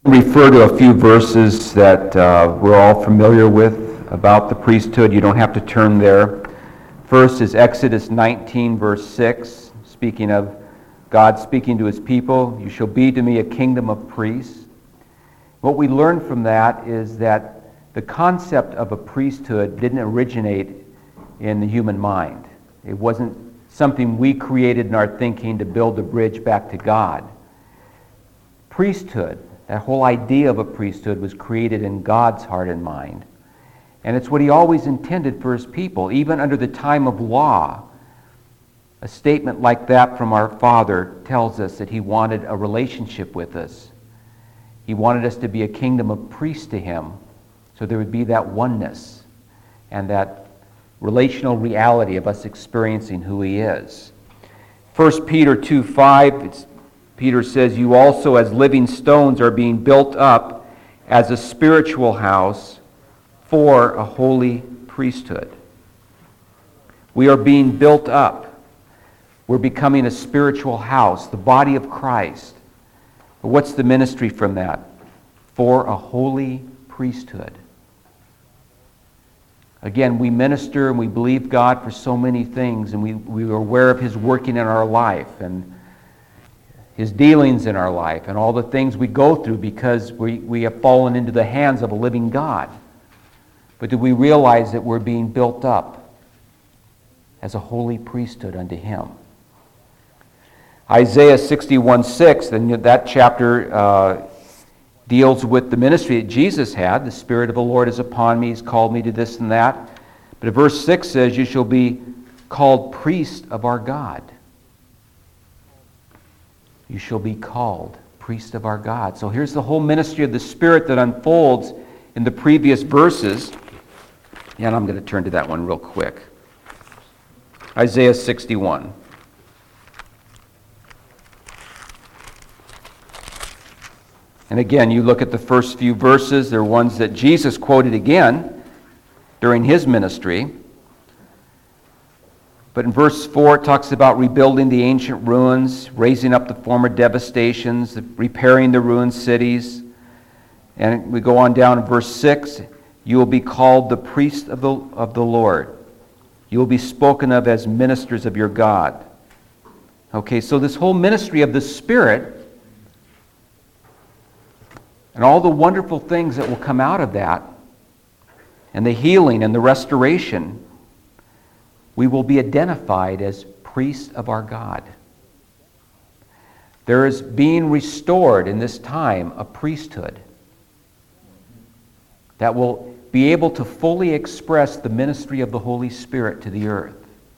Refer to a few verses that we're all familiar with about the priesthood. You don't have to turn there. First is Exodus 19, verse 6, speaking of God speaking to his people, "You shall be to me a kingdom of priests." What we learn from that is that the concept of a priesthood didn't originate in the human mind. It wasn't something we created in our thinking to build a bridge back to God. Priesthood, that whole idea of a priesthood, was created in God's heart and mind. And it's what he always intended for his people, even under the time of law. A statement like that from our Father tells us that he wanted a relationship with us. He wanted us to be a kingdom of priests to him, so there would be that oneness and that relational reality of us experiencing who he is. 1 Peter 2:5, Peter says, "You also as living stones are being built up as a spiritual house for a holy priesthood." We are being built up. We're becoming a spiritual house, the body of Christ. But what's the ministry from that? For a holy priesthood. Again, we minister and we believe God for so many things, and we are aware of his working in our life and his dealings in our life and all the things we go through because we have fallen into the hands of a living God. But do we realize that we're being built up as a holy priesthood unto him? Isaiah 61:6, and that chapter deals with the ministry that Jesus had. The Spirit of the Lord is upon me. He's called me to this and that. But verse 6 says, "You shall be called priest of our God." You shall be called priest of our God. So here's the whole ministry of the Spirit that unfolds in the previous verses. And I'm going to turn to that one real quick. Isaiah 61. And again, you look at the first few verses, they're ones that Jesus quoted again during his ministry. But in verse 4, it talks about rebuilding the ancient ruins, raising up the former devastations, repairing the ruined cities. And we go on down in verse 6, "You will be called the priest of the Lord. You will be spoken of as ministers of your God." Okay, so this whole ministry of the Spirit and all the wonderful things that will come out of that, and the healing and the restoration, we will be identified as priests of our God. There is being restored in this time a priesthood that will be able to fully express the ministry of the Holy Spirit to the earth.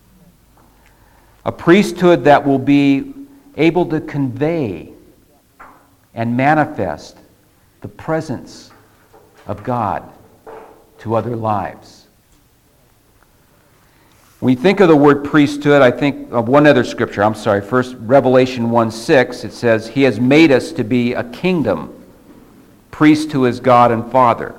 A priesthood that will be able to convey and manifest the presence of God to other lives. When we think of the word priesthood, I think of one other scripture. First, Revelation 1:6, it says, "He has made us to be a kingdom, priest to his God and Father."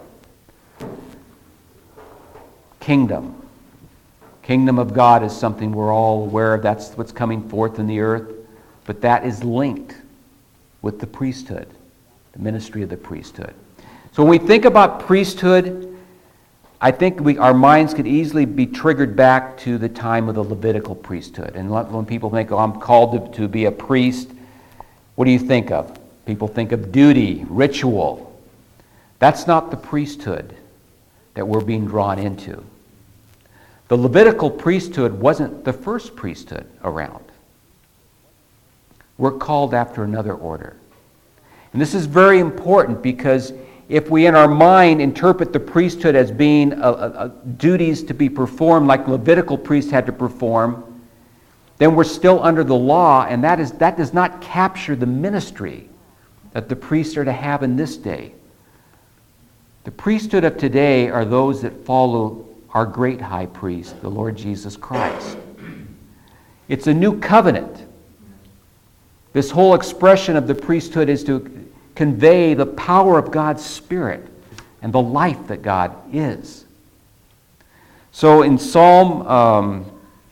Kingdom. Kingdom of God is something we're all aware of. That's what's coming forth in the earth. But that is linked with the priesthood, the ministry of the priesthood. So when we think about priesthood, I think our minds could easily be triggered back to the time of the Levitical priesthood. And when people think, "Oh, I'm called to be a priest," what do you think of? People think of duty, ritual. That's not the priesthood that we're being drawn into. The Levitical priesthood wasn't the first priesthood around. We're called after another order. And this is very important because if we in our mind interpret the priesthood as being duties to be performed like Levitical priests had to perform, then we're still under the law, and that does not capture the ministry that the priests are to have in this day. The priesthood of today are those that follow our great high priest, the Lord Jesus Christ. It's a new covenant. This whole expression of the priesthood is to convey the power of God's Spirit and the life that God is. So in Psalm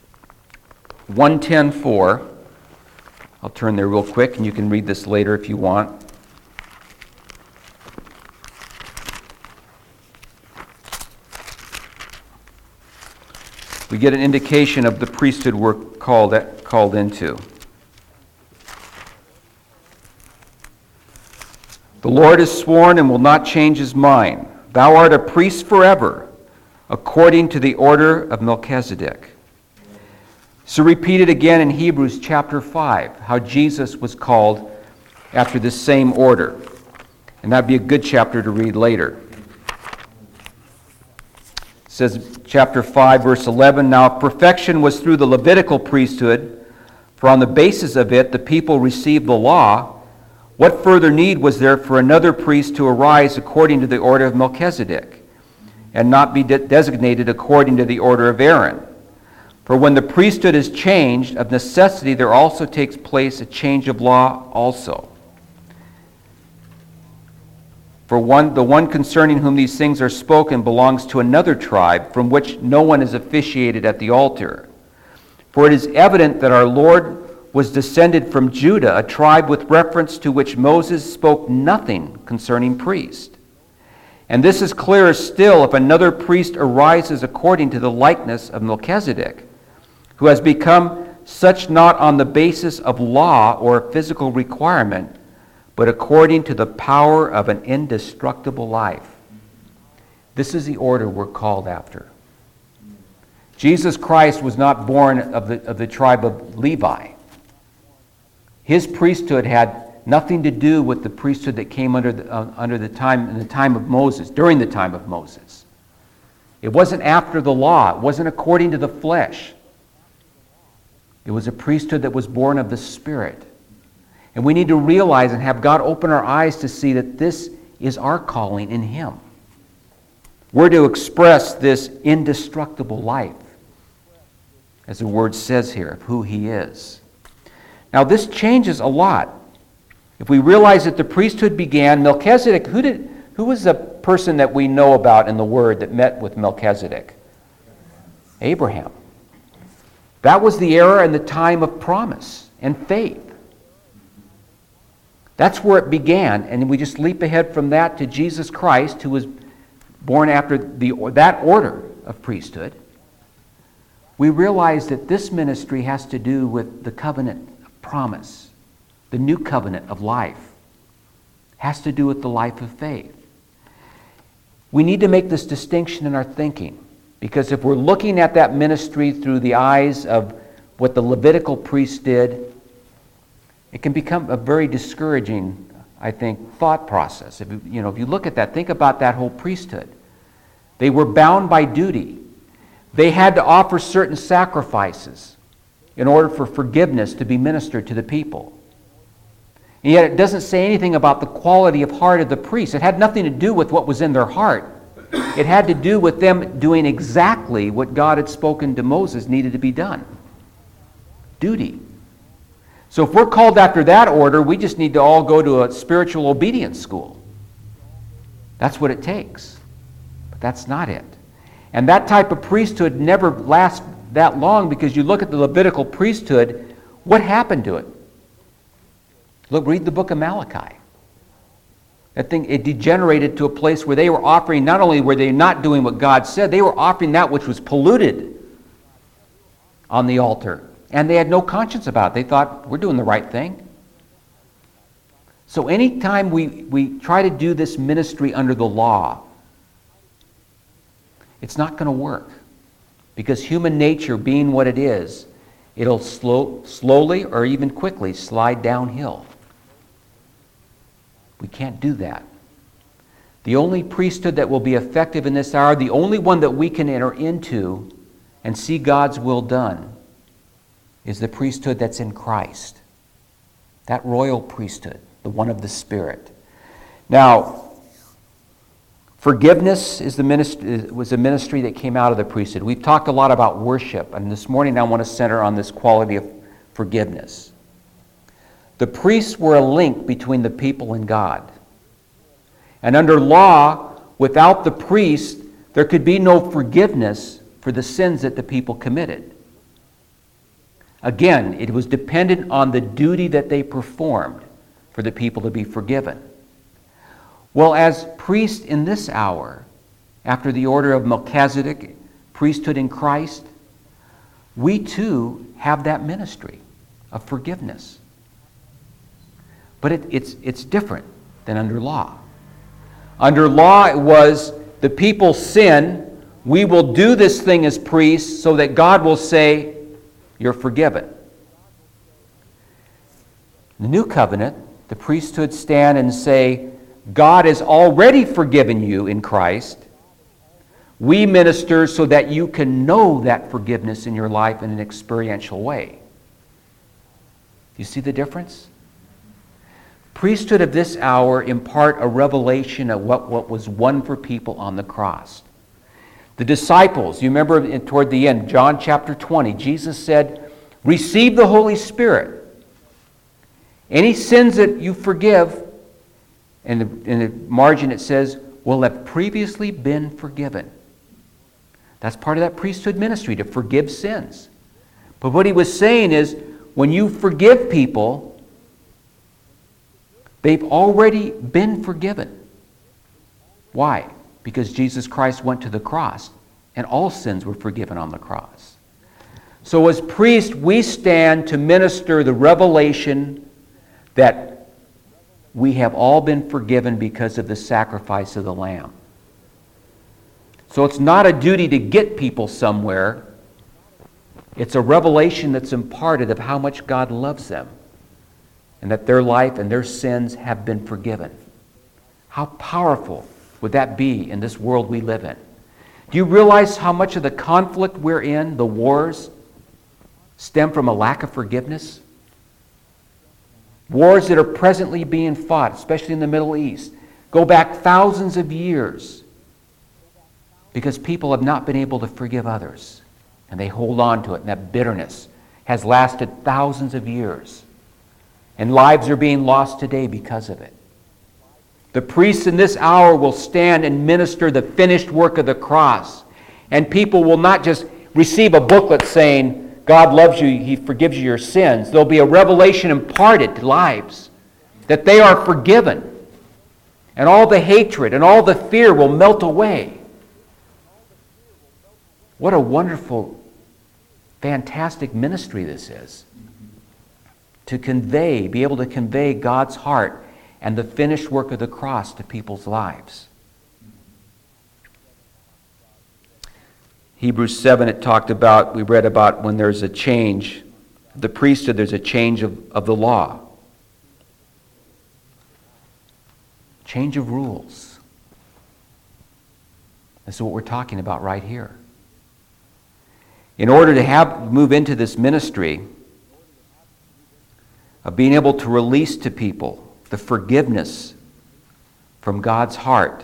110:4, I'll turn there real quick, and you can read this later if you want. we get an indication of the priesthood we're called into. The Lord has sworn and will not change his mind. Thou art a priest forever, according to the order of Melchizedek. So repeated again in Hebrews chapter 5, how Jesus was called after this same order. And that'd be a good chapter to read later. It says, chapter 5, verse 11, Now perfection was through the Levitical priesthood, for on the basis of it the people received the law. What further need was there for another priest to arise according to the order of Melchizedek, and not be designated according to the order of Aaron? For when the priesthood is changed, of necessity there also takes place a change of law also. For the one concerning whom these things are spoken belongs to another tribe, from which no one is officiated at the altar. For it is evident that our Lord was descended from Judah, a tribe with reference to which Moses spoke nothing concerning priests. And this is clearer still if another priest arises according to the likeness of Melchizedek, who has become such not on the basis of law or physical requirement, but according to the power of an indestructible life. This is the order we're called after. Jesus Christ was not born of the tribe of Levi. His priesthood had nothing to do with the priesthood that came in the time of Moses, during the time of Moses. It wasn't after the law. It wasn't according to the flesh. It was a priesthood that was born of the Spirit. And we need to realize and have God open our eyes to see that this is our calling in Him. We're to express this indestructible life, as the word says here, of who He is. Now this changes a lot. If we realize that the priesthood began, Melchizedek, who was the person that we know about in the Word that met with Melchizedek? Abraham. That was the era and the time of promise and faith. That's where it began, and we just leap ahead from that to Jesus Christ, who was born after that order of priesthood. We realize that this ministry has to do with the covenant of promise, the new covenant of life. Has to do with the life of faith. We need to make this distinction in our thinking, because if we're looking at that ministry through the eyes of what the Levitical priests did, it can become a very discouraging, I think, thought process. If you look at that, think about that whole priesthood. They were bound by duty. They had to offer certain sacrifices in order for forgiveness to be ministered to the people. And yet it doesn't say anything about the quality of heart of the priests. It had nothing to do with what was in their heart. It had to do with them doing exactly what God had spoken to Moses needed to be done. Duty. So if we're called after that order, we just need to all go to a spiritual obedience school. That's what it takes. But that's not it. And that type of priesthood never lasts that long, because you look at the Levitical priesthood, what happened to it? Look, read the book of Malachi. That thing, it degenerated to a place where they were offering, not only were they not doing what God said, they were offering that which was polluted on the altar. And they had no conscience about it. They thought, we're doing the right thing. So anytime we try to do this ministry under the law, it's not going to work. Because human nature being what it is, it'll slowly or even quickly slide downhill. We can't do that. The only priesthood that will be effective in this hour, the only one that we can enter into and see God's will done, is the priesthood that's in Christ. That royal priesthood, the one of the Spirit. Now, forgiveness was a ministry that came out of the priesthood. We've talked a lot about worship, and this morning I want to center on this quality of forgiveness. The priests were a link between the people and God. And under law, without the priest, there could be no forgiveness for the sins that the people committed. Again, it was dependent on the duty that they performed for the people to be forgiven. Well, as priests in this hour, after the order of Melchizedek, priesthood in Christ, we too have that ministry of forgiveness. But it's different than under law. Under law, it was the people sin. We will do this thing as priests so that God will say, you're forgiven. In the new covenant, the priesthood stand and say, God has already forgiven you in Christ. We minister so that you can know that forgiveness in your life in an experiential way. Do you see the difference? Priesthood of this hour impart a revelation of what was won for people on the cross. The disciples, you remember toward the end, John chapter 20, Jesus said, receive the Holy Spirit. Any sins that you forgive, in the margin it says, will have previously been forgiven. That's part of that priesthood ministry, to forgive sins. But what he was saying is, when you forgive people, they've already been forgiven. Why? Because Jesus Christ went to the cross, and all sins were forgiven on the cross. So as priests, we stand to minister the revelation that we have all been forgiven because of the sacrifice of the Lamb. So it's not a duty to get people somewhere. It's a revelation that's imparted of how much God loves them and that their life and their sins have been forgiven. How powerful would that be in this world we live in? Do you realize how much of the conflict we're in, the wars, stem from a lack of forgiveness? Wars that are presently being fought, especially in the Middle East, go back thousands of years because people have not been able to forgive others. And they hold on to it, and that bitterness has lasted thousands of years. And lives are being lost today because of it. The priests in this hour will stand and minister the finished work of the cross. And people will not just receive a booklet saying, God loves you, He forgives you your sins. There'll be a revelation imparted to lives that they are forgiven. And all the hatred and all the fear will melt away. What a wonderful, fantastic ministry this is. To convey, be able to convey God's heart and the finished work of the cross to people's lives. Hebrews 7, it talked about, we read about when there's a change, the priesthood, there's a change of the law. Change of rules. This is what we're talking about right here. In order to move into this ministry of being able to release to people the forgiveness from God's heart,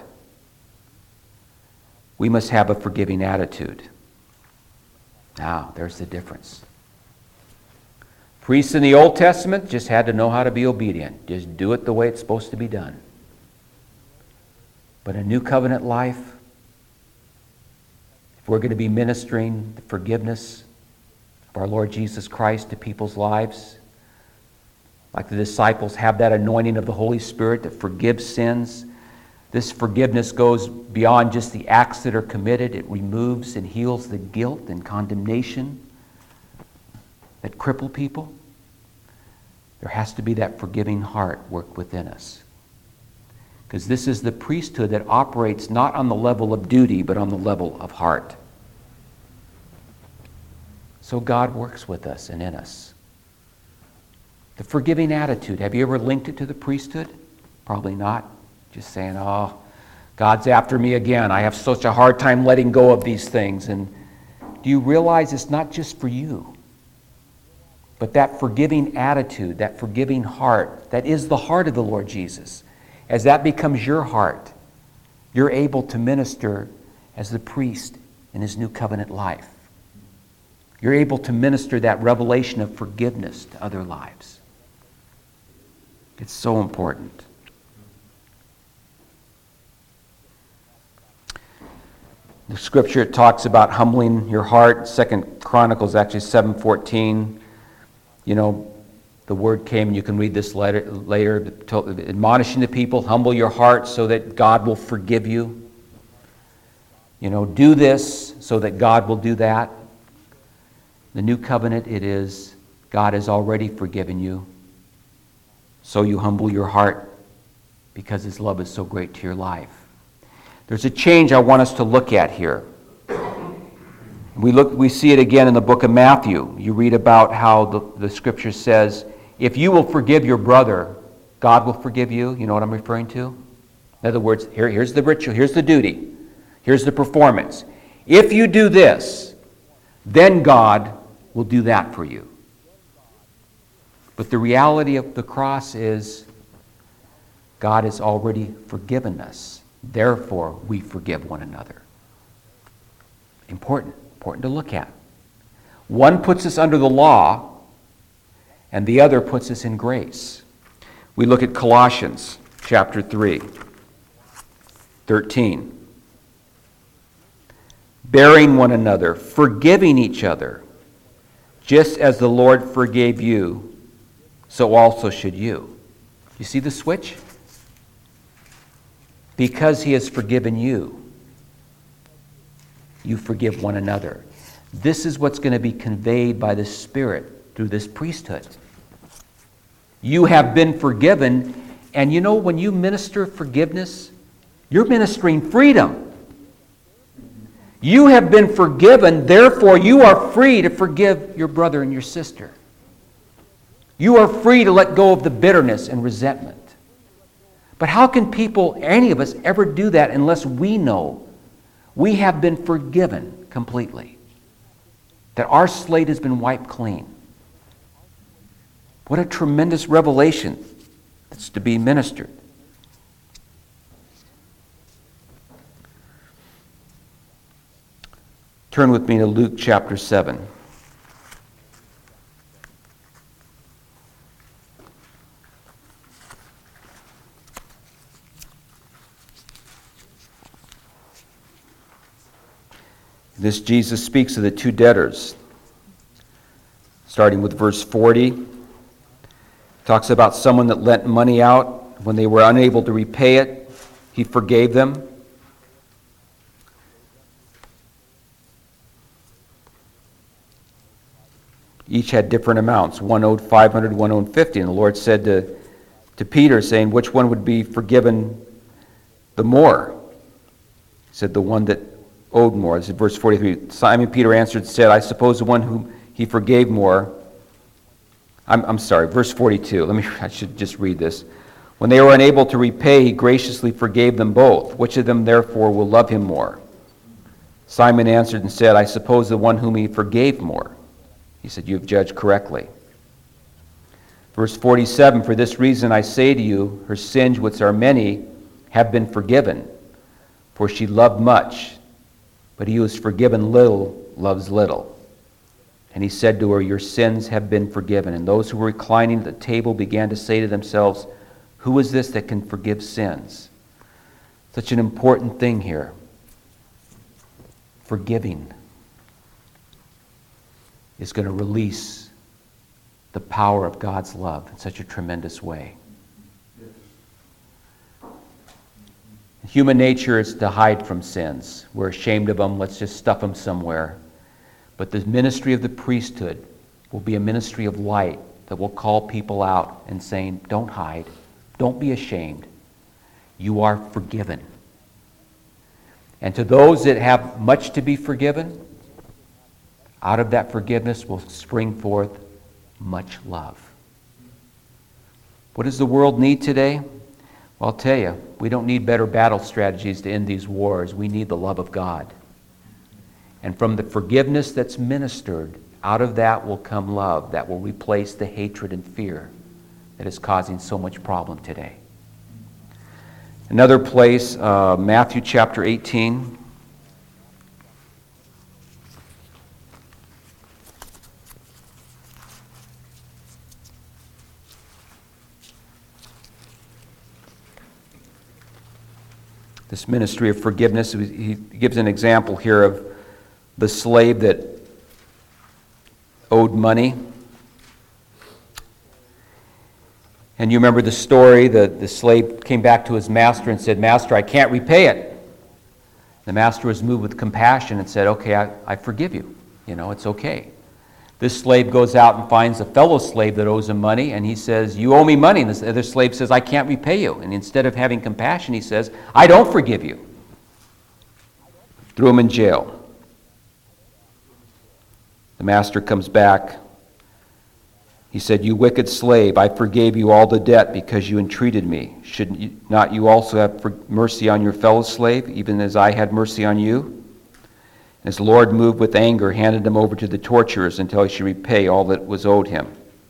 we must have a forgiving attitude. Now, there's the difference. Priests in the Old Testament just had to know how to be obedient. Just do it the way it's supposed to be done. But a new covenant life, if we're going to be ministering the forgiveness of our Lord Jesus Christ to people's lives, like the disciples have that anointing of the Holy Spirit that forgives sins, this forgiveness goes beyond just the acts that are committed. It removes and heals the guilt and condemnation that cripple people. There has to be that forgiving heart work within us. Because this is the priesthood that operates not on the level of duty, but on the level of heart. So God works with us and in us. The forgiving attitude, have you ever linked it to the priesthood? Probably not. Just saying, oh, God's after me again. I have such a hard time letting go of these things. And do you realize it's not just for you? But that forgiving attitude, that forgiving heart, that is the heart of the Lord Jesus. As that becomes your heart, you're able to minister as the priest in his new covenant life. You're able to minister that revelation of forgiveness to other lives. It's so important. The scripture talks about humbling your heart. 2 Chronicles, actually 7:14. You know, the word came, and you can read this later, admonishing the people, humble your heart so that God will forgive you. You know, do this so that God will do that. The new covenant, it is God has already forgiven you. So you humble your heart because his love is so great to your life. There's a change I want us to look at here. We see it again in the book of Matthew. You read about how the scripture says, if you will forgive your brother, God will forgive you. You know what I'm referring to? In other words, here's the ritual, here's the duty, here's the performance. If you do this, then God will do that for you. But the reality of the cross is God has already forgiven us. Therefore, we forgive one another. Important to look at. One puts us under the law, and the other puts us in grace. We look at Colossians chapter 3, 13. Bearing one another, forgiving each other, just as the Lord forgave you, so also should you. You see the switch? Because he has forgiven you, you forgive one another. This is what's going to be conveyed by the Spirit through this priesthood. You have been forgiven, and you know when you minister forgiveness, you're ministering freedom. You have been forgiven, therefore you are free to forgive your brother and your sister. You are free to let go of the bitterness and resentment. But how can people, any of us, ever do that unless we know we have been forgiven completely? That our slate has been wiped clean. What a tremendous revelation that's to be ministered. Turn with me to Luke chapter 7. This Jesus speaks of the two debtors. Starting with verse 40. Talks about someone that lent money out. When they were unable to repay it, he forgave them. Each had different amounts. One owed 500, one owed 50. And the Lord said to Peter, saying, which one would be forgiven the more? He said, the one that owed more. This is verse 43. Simon Peter answered and said, I suppose the one whom he forgave more. I'm sorry, verse 42. I should just read this. When they were unable to repay, he graciously forgave them both. Which of them therefore will love him more? Simon answered and said, I suppose the one whom he forgave more. He said, you have judged correctly. Verse 47, for this reason I say to you, her sins, which are many, have been forgiven. For she loved much, but he who is forgiven little loves little. And he said to her, your sins have been forgiven. And those who were reclining at the table began to say to themselves, who is this that can forgive sins? Such an important thing here. Forgiving is going to release the power of God's love in such a tremendous way. Human nature is to hide from sins. We're ashamed of them. Let's just stuff them somewhere. But the ministry of the priesthood will be a ministry of light that will call people out and saying, don't hide. Don't be ashamed. You are forgiven. And to those that have much to be forgiven, out of that forgiveness will spring forth much love. What does the world need today? Well, I'll tell you, we don't need better battle strategies to end these wars. We need the love of God. And from the forgiveness that's ministered, out of that will come love that will replace the hatred and fear that is causing so much problem today. Another place, Matthew chapter 18. This ministry of forgiveness, he gives an example here of the slave that owed money. And you remember the story, the slave came back to his master and said, Master, I can't repay it. The master was moved with compassion and said, okay, I forgive you. It's okay. This slave goes out and finds a fellow slave that owes him money, and he says, "You owe me money." And the other slave says, "I can't repay you." And instead of having compassion, he says, "I don't forgive you." Threw him in jail. The master comes back. He said, "You wicked slave, I forgave you all the debt because you entreated me. Should not you also have mercy on your fellow slave, even as I had mercy on you?" And his Lord, moved with anger, handed him over to the torturers until he should repay all that was owed him.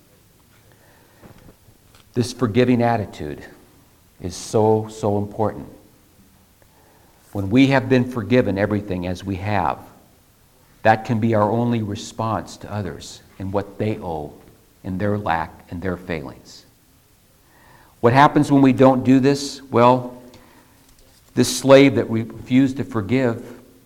This forgiving attitude is so, so important. When we have been forgiven everything as we have, that can be our only response to others in what they owe, in their lack and their failings. What happens when we don't do this? Well, this slave that refused to forgive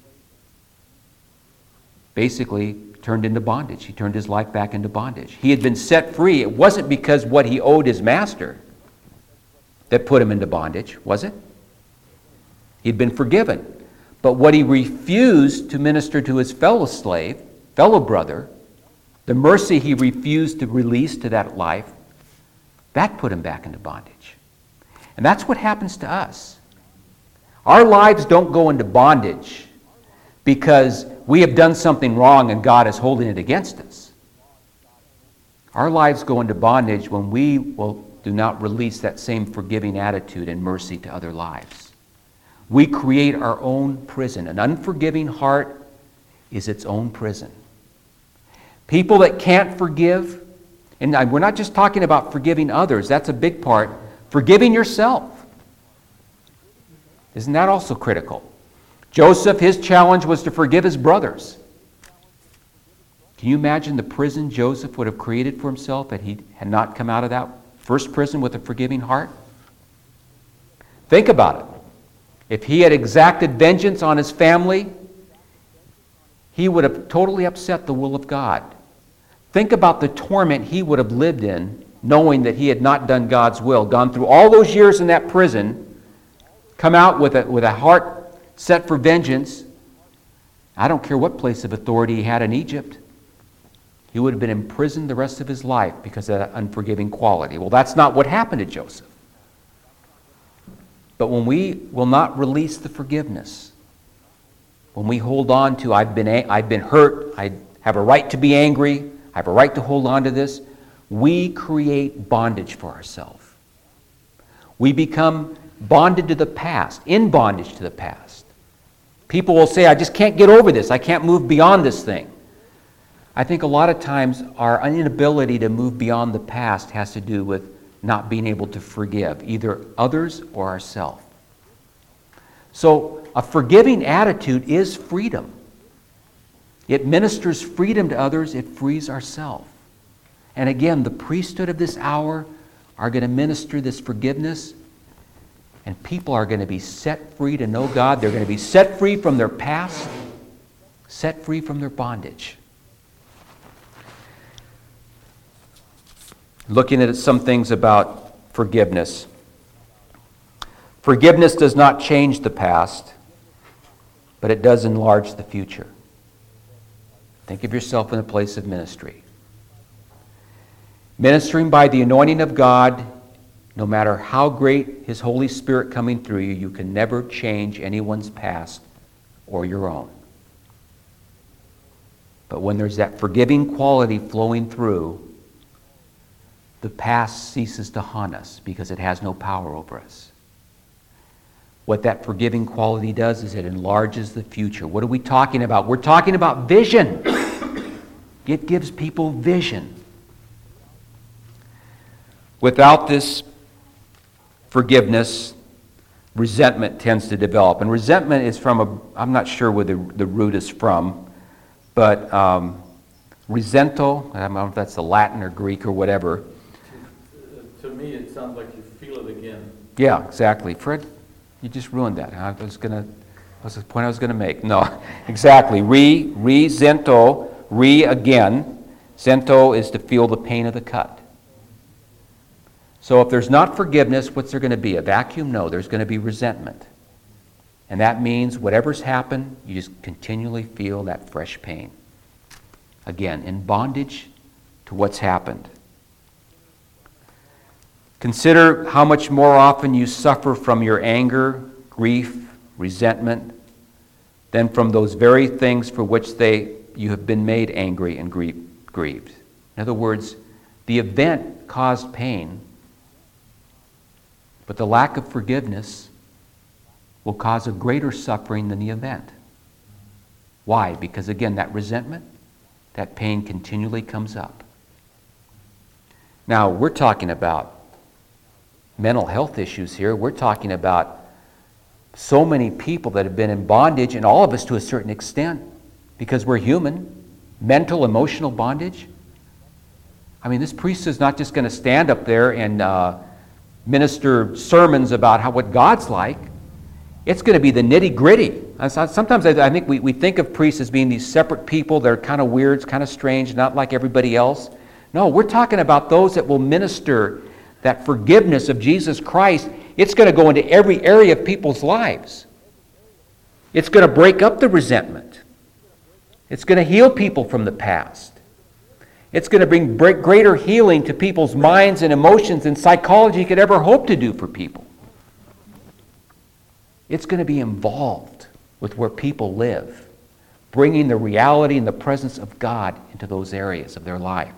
basically turned into bondage. He turned his life back into bondage. He had been set free. It wasn't because what he owed his master that put him into bondage, was it? He'd been forgiven. But what he refused to minister to his fellow slave, fellow brother, the mercy he refused to release to that life, that put him back into bondage. And that's what happens to us. Our lives don't go into bondage because we have done something wrong and God is holding it against us. Our lives go into bondage when we do not release that same forgiving attitude and mercy to other lives. We create our own prison. An unforgiving heart is its own prison. People that can't forgive, and we're not just talking about forgiving others, that's a big part. Forgiving yourself. Isn't that also critical? Joseph, his challenge was to forgive his brothers. Can you imagine the prison Joseph would have created for himself if he had not come out of that first prison with a forgiving heart? Think about it. If he had exacted vengeance on his family, he would have totally upset the will of God. Think about the torment he would have lived in, knowing that he had not done God's will, gone through all those years in that prison, come out with a heart set for vengeance. I don't care what place of authority he had in Egypt. He would have been imprisoned the rest of his life because of that unforgiving quality. Well, that's not what happened to Joseph. But when we will not release the forgiveness, when we hold on to, I've been hurt, I have a right to be angry, I have a right to hold on to this, we create bondage for ourselves. We become bonded to the past, in bondage to the past. People will say, "I just can't get over this. I can't move beyond this thing." I think a lot of times our inability to move beyond the past has to do with not being able to forgive either others or ourselves. So a forgiving attitude is freedom. It ministers freedom to others. It frees ourselves. And again, the priesthood of this hour are going to minister this forgiveness, and people are going to be set free to know God. They're going to be set free from their past, set free from their bondage. Looking at some things about forgiveness. Forgiveness does not change the past, but it does enlarge the future. Think of yourself in a place of ministry. Ministering by the anointing of God, no matter how great His Holy Spirit coming through you, you can never change anyone's past or your own. But when there's that forgiving quality flowing through, the past ceases to haunt us because it has no power over us. What that forgiving quality does is it enlarges the future. What are we talking about? We're talking about vision. It gives people vision. Without this forgiveness, resentment tends to develop. And resentment is from I'm not sure where the root is from, but resento, I don't know if that's the Latin or Greek or whatever. To me, it sounds like you feel it again. Yeah, exactly. Fred, you just ruined that. What's the point I was going to make? No, exactly. Resento, again. Zento is to feel the pain of the cut. So if there's not forgiveness, what's there going to be? A vacuum? No, there's going to be resentment. And that means whatever's happened, you just continually feel that fresh pain. Again, in bondage to what's happened. Consider how much more often you suffer from your anger, grief, resentment, than from those very things for which you have been made angry and grieved. In other words, the event caused pain, but the lack of forgiveness will cause a greater suffering than the event. Why? Because again, that resentment, that pain continually comes up. Now, we're talking about mental health issues here. We're talking about so many people that have been in bondage, and all of us to a certain extent, because we're human. Mental, emotional bondage. I mean, this priest is not just going to stand up there and minister sermons about what God's like. It's going to be the nitty-gritty. Sometimes I think we think of priests as being these separate people that are kind of weird, kind of strange, not like everybody else. No, we're talking about those that will minister that forgiveness of Jesus Christ. It's going to go into every area of people's lives. It's going to break up the resentment. It's going to heal people from the past. It's going to bring greater healing to people's minds and emotions than psychology could ever hope to do for people. It's going to be involved with where people live, bringing the reality and the presence of God into those areas of their life.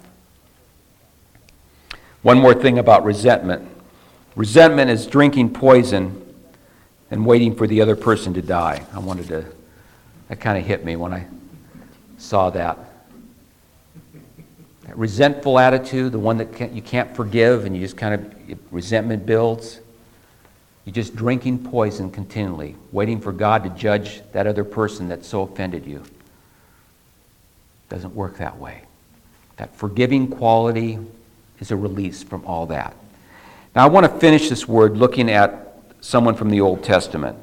One more thing about resentment. Resentment is drinking poison and waiting for the other person to die. That kind of hit me when I saw that. That resentful attitude, the one that you can't forgive and you just resentment builds. You're just drinking poison continually, waiting for God to judge that other person that so offended you. Doesn't work that way. That forgiving quality is a release from all that. Now I want to finish this word looking at someone from the Old Testament.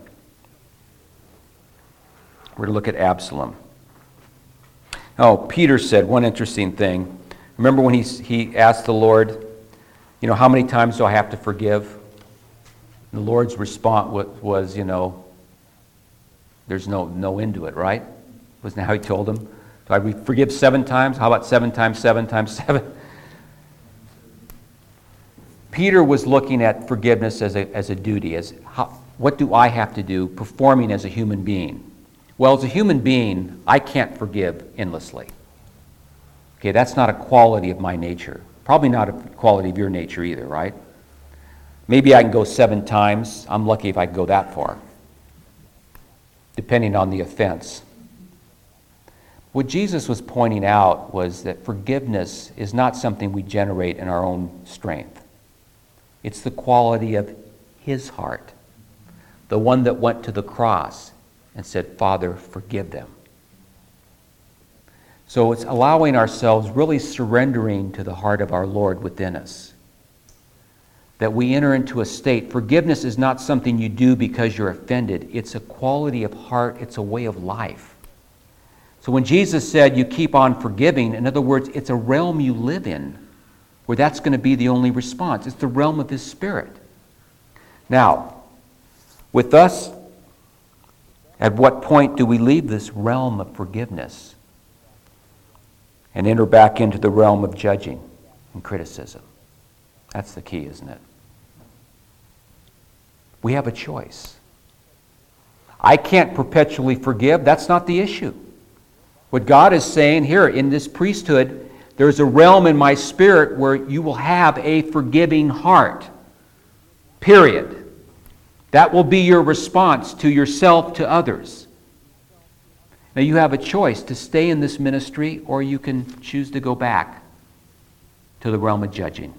We're going to look at Absalom. Oh, Peter said one interesting thing. Remember when he asked the Lord, how many times do I have to forgive? The Lord's response was, there's no end to it, right? Wasn't that how he told him? Do I forgive 7 times? How about 7 times 7 times 7? Peter was looking at forgiveness as a duty, what do I have to do performing as a human being? Well, as a human being, I can't forgive endlessly. Okay, that's not a quality of my nature. Probably not a quality of your nature either, right? Maybe I can go 7 times. I'm lucky if I can go that far, depending on the offense. What Jesus was pointing out was that forgiveness is not something we generate in our own strength. It's the quality of his heart, the one that went to the cross and said, Father, forgive them. So it's allowing ourselves, really surrendering to the heart of our Lord within us. That we enter into a state. Forgiveness is not something you do because you're offended. It's a quality of heart. It's a way of life. So when Jesus said you keep on forgiving, in other words, it's a realm you live in where that's going to be the only response. It's the realm of his Spirit. Now, with us, at what point do we leave this realm of forgiveness and enter back into the realm of judging and criticism? That's the key, isn't it? We have a choice. I can't perpetually forgive. That's not the issue. What God is saying here in this priesthood, there's a realm in my spirit where you will have a forgiving heart. Period. That will be your response to yourself, to others. Now you have a choice to stay in this ministry, or you can choose to go back to the realm of judging.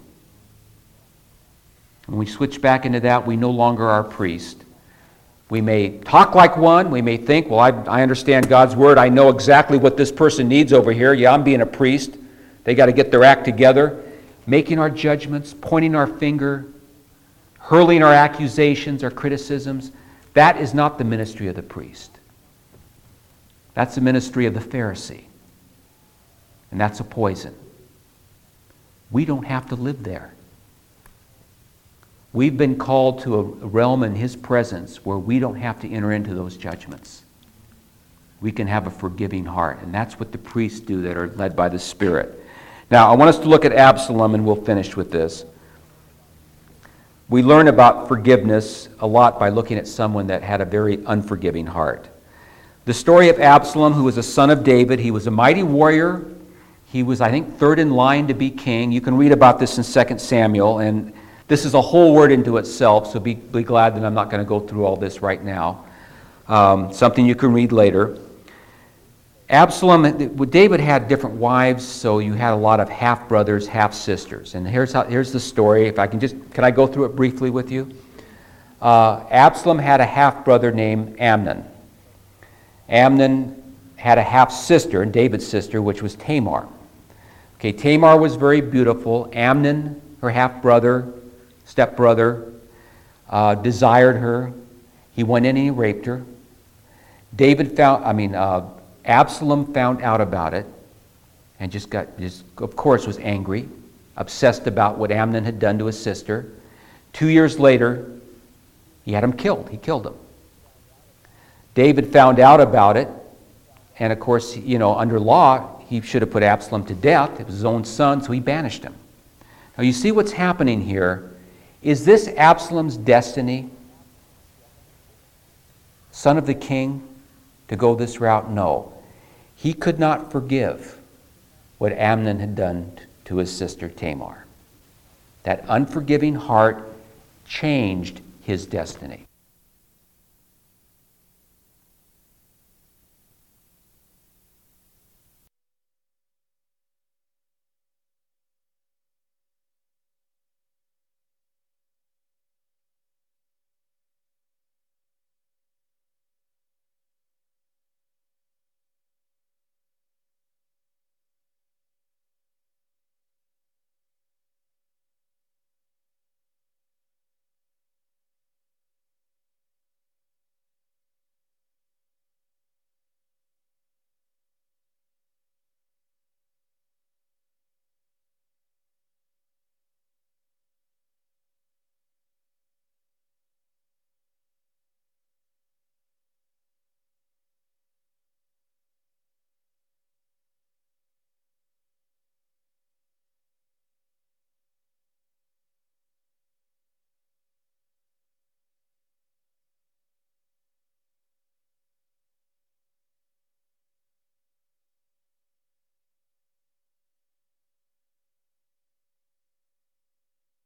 When we switch back into that, we no longer are a priest. We may talk like one. We may think, well, I understand God's word. I know exactly what this person needs over here. Yeah, I'm being a priest. They got to get their act together. Making our judgments, pointing our finger, hurling our accusations, our criticisms. That is not the ministry of the priest. That's the ministry of the Pharisee. And that's a poison. We don't have to live there. We've been called to a realm in his presence where we don't have to enter into those judgments. we can have a forgiving heart. And that's what the priests do that are led by the Spirit. Now, I want us to look at Absalom, and we'll finish with this. We learn about forgiveness a lot by looking at someone that had a very unforgiving heart. The story of Absalom, who was a son of David, he was a mighty warrior. He was, I think, third in line to be king. You can read about this in 2 Samuel, and this is a whole word into itself, so be glad that I'm not going to go through all this right now. Something you can read later. Absalom, David had different wives, so you had a lot of half-brothers, half-sisters. And here's the story. If I can I go through it briefly with you? Absalom had a half-brother named Amnon. Amnon had a half-sister, David's sister, which was Tamar. Okay, Tamar was very beautiful. Amnon, her half-brother, stepbrother, desired her. He went in and he raped her. Absalom found out about it and of course, was angry, obsessed about what Amnon had done to his sister. 2 years later, he had him killed. He killed him. David found out about it, and of course, under law, he should have put Absalom to death. It was his own son, so he banished him. Now, you see what's happening here. Is this Absalom's destiny? Son of the king, to go this route? No. He could not forgive what Amnon had done to his sister Tamar. That unforgiving heart changed his destiny.